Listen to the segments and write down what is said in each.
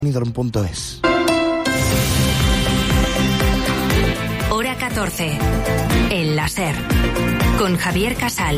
Nidron.es. Hora 14. El láser. Con Javier Casal.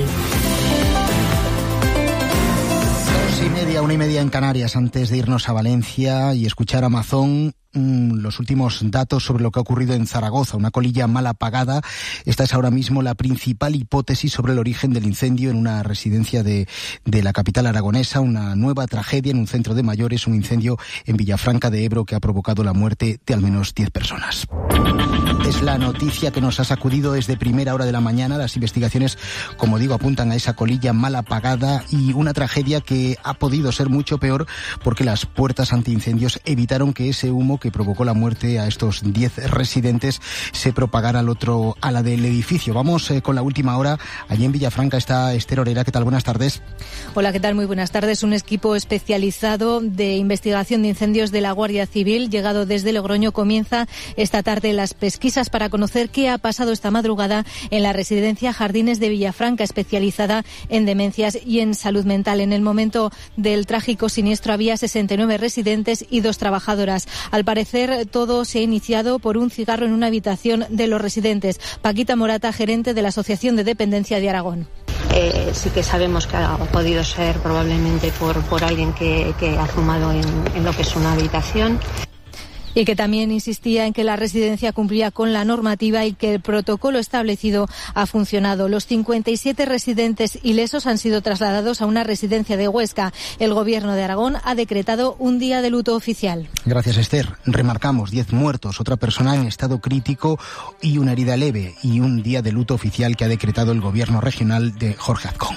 2:30, 1:30 en Canarias, antes de irnos a Valencia y escuchar a Amazon. Los últimos datos sobre lo que ha ocurrido en Zaragoza, una colilla mal apagada. Esta es ahora mismo la principal hipótesis sobre el origen del incendio en una residencia de la capital aragonesa, una nueva tragedia en un centro de mayores, un incendio en Villafranca de Ebro que ha provocado la muerte de al menos 10 personas. Es la noticia que nos ha sacudido desde primera hora de la mañana. Las investigaciones, como digo, apuntan a esa colilla mal apagada y una tragedia que ha podido ser mucho peor porque las puertas antiincendios evitaron que ese humo que provocó la muerte a estos 10 residentes se propagara al otro ala del edificio. Vamos con la última hora. Allí en Villafranca está Esther Orera. ¿Qué tal? Buenas tardes. Hola, ¿qué tal? Muy buenas tardes. Un equipo especializado de investigación de incendios de la Guardia Civil, llegado desde Logroño, comienza esta tarde las pesquisas para conocer qué ha pasado esta madrugada en la residencia Jardines de Villafranca, especializada en demencias y en salud mental. En el momento del trágico siniestro había 69 residentes y 2 trabajadoras. Al parecer, todo se ha iniciado por un cigarro en una habitación de los residentes. Paquita Morata, gerente de la Asociación de Dependencia de Aragón. Sí que sabemos que ha podido ser probablemente por alguien que ha fumado en lo que es una habitación. Y que también insistía en que la residencia cumplía con la normativa y que el protocolo establecido ha funcionado. Los 57 residentes ilesos han sido trasladados a una residencia de Huesca. El Gobierno de Aragón ha decretado un día de luto oficial. Gracias, Esther. Remarcamos 10 muertos, otra persona en estado crítico y una herida leve, y un día de luto oficial que ha decretado el Gobierno regional de Jorge Azcón.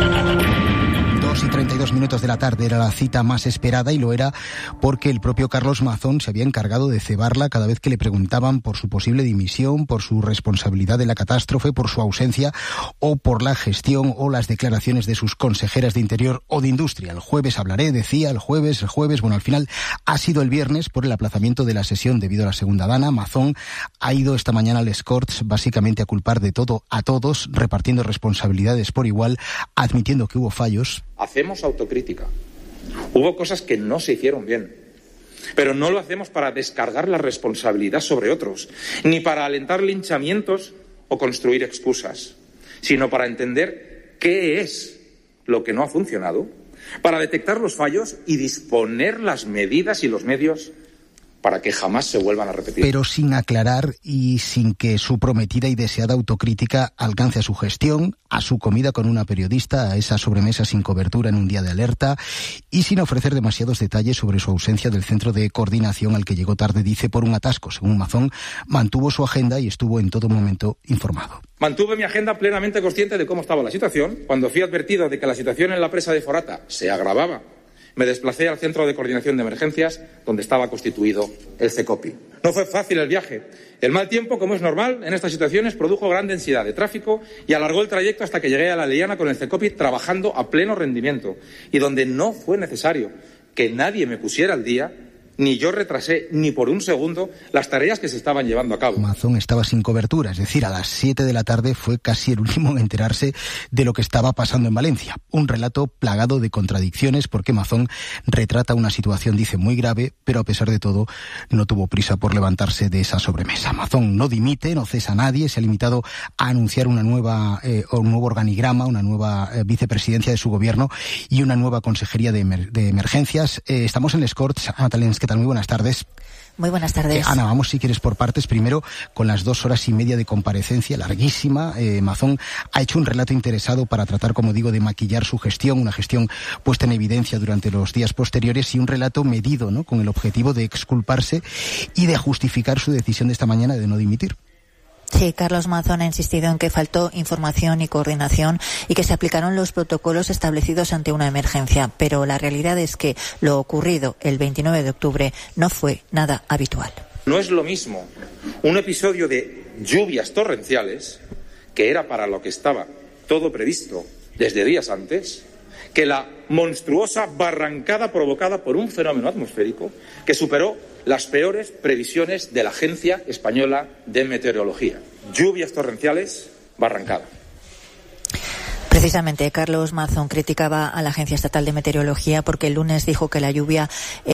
2:32 de la tarde era la cita más esperada, y lo era porque el propio Carlos Mazón se había encargado de cebarla cada vez que le preguntaban por su posible dimisión, por su responsabilidad de la catástrofe, por su ausencia o por la gestión o las declaraciones de sus consejeras de Interior o de Industria. El jueves hablaré, decía, el jueves. Bueno, al final ha sido el viernes por el aplazamiento de la sesión debido a la segunda dana. Mazón ha ido esta mañana al Corts básicamente a culpar de todo a todos, repartiendo responsabilidades por igual, admitiendo que hubo fallos. Hacemos autocrítica. Hubo cosas que no se hicieron bien, pero no lo hacemos para descargar la responsabilidad sobre otros, ni para alentar linchamientos o construir excusas, sino para entender qué es lo que no ha funcionado, para detectar los fallos y disponer las medidas y los medios para que jamás se vuelvan a repetir. Pero sin aclarar y sin que su prometida y deseada autocrítica alcance a su gestión, a su comida con una periodista, a esa sobremesa sin cobertura en un día de alerta, y sin ofrecer demasiados detalles sobre su ausencia del centro de coordinación al que llegó tarde, dice, por un atasco. Según Mazón, mantuvo su agenda y estuvo en todo momento informado. Mantuve mi agenda plenamente consciente de cómo estaba la situación. Cuando fui advertido de que la situación en la presa de Forata se agravaba, me desplacé al Centro de Coordinación de Emergencias, donde estaba constituido el CECOPI. No fue fácil el viaje. El mal tiempo, como es normal en estas situaciones, produjo gran densidad de tráfico y alargó el trayecto hasta que llegué a La Liana con el CECOPI trabajando a pleno rendimiento, y donde no fue necesario que nadie me pusiera al día, ni yo retrasé ni por un segundo las tareas que se estaban llevando a cabo. Mazón estaba sin cobertura, es decir, a las 7 de la tarde fue casi el último en enterarse de lo que estaba pasando en Valencia. Un relato plagado de contradicciones porque Mazón retrata una situación, dice, muy grave, pero a pesar de todo no tuvo prisa por levantarse de esa sobremesa. Mazón no dimite, no cesa a nadie, se ha limitado a anunciar un nuevo organigrama, una nueva vicepresidencia de su gobierno y una nueva consejería de emergencias. Estamos en Les Corts. Ana Talens, ¿qué tal? Muy buenas tardes. Muy buenas tardes. Ana, vamos si quieres por partes. Primero, con las 2 horas y media de comparecencia, larguísima, Mazón ha hecho un relato interesado para tratar, como digo, de maquillar su gestión, una gestión puesta en evidencia durante los días posteriores, y un relato medido, ¿no?, con el objetivo de exculparse y de justificar su decisión de esta mañana de no dimitir. Sí, Carlos Mazón ha insistido en que faltó información y coordinación y que se aplicaron los protocolos establecidos ante una emergencia, pero la realidad es que lo ocurrido el 29 de octubre no fue nada habitual. No es lo mismo un episodio de lluvias torrenciales, que era para lo que estaba todo previsto desde días antes, que la monstruosa barrancada provocada por un fenómeno atmosférico que superó las peores previsiones de la Agencia Española de Meteorología. Lluvias torrenciales, barrancada. Precisamente, Carlos Mazón criticaba a la Agencia Estatal de Meteorología porque el lunes dijo que la lluvia